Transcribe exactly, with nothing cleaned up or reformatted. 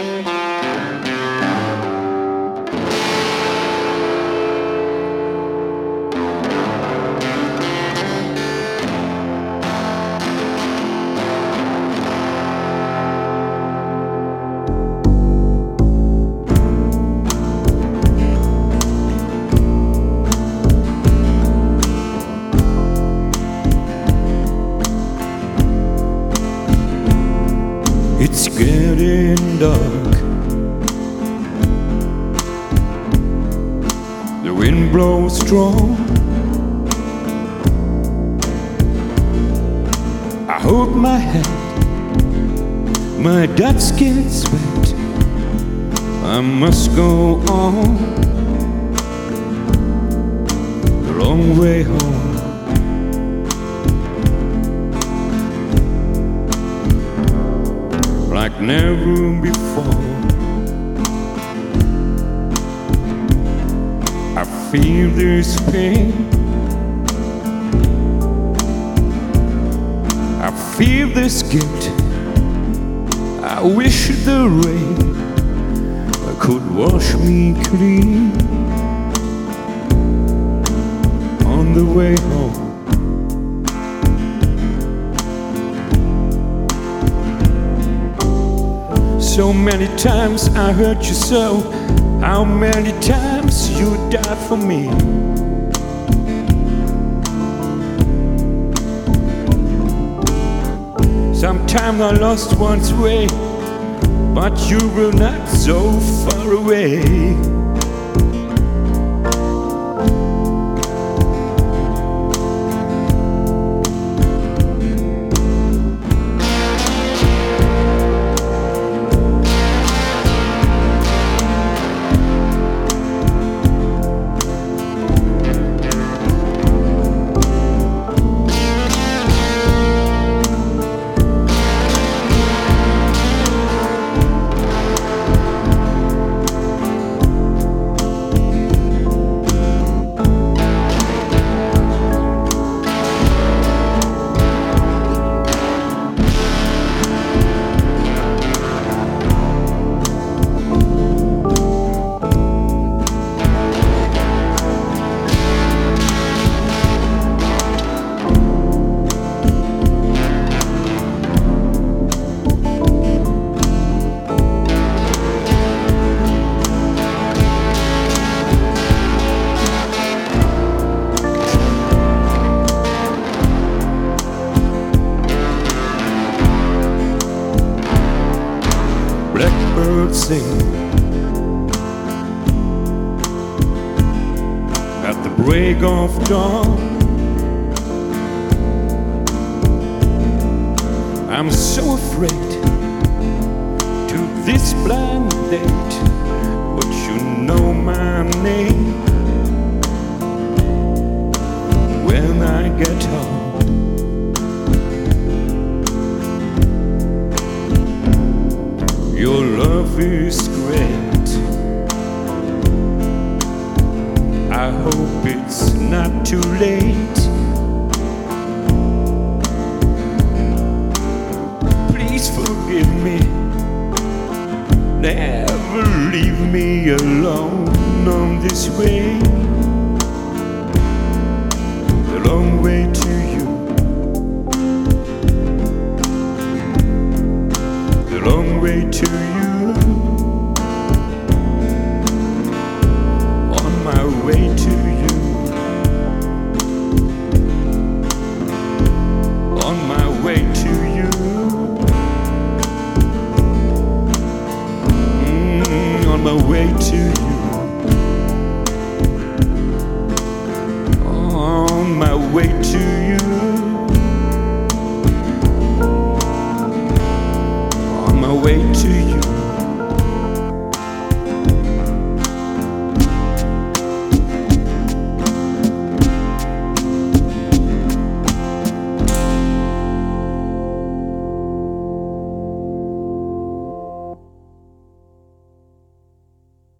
It's getting dark. The wind blows strong. I hold my head, my ducks get wet. I must go on the long way home. Like never before, I feel this pain. I feel this guilt. I wish the rain could wash me clean on the way home. So many times I hurt you so. How many times you died for me? Sometimes I lost one's way, but you were not so far away. Blackbirds sing at the break of dawn. I'm so afraid to this blind date, but you know my name. When I get home, your love is great. I hope it's not too late. Please forgive me. Never leave me alone on this way. The long way to you. The long way to you. On my way to you. On my way to you. Mm, on my way to you. On my way to you.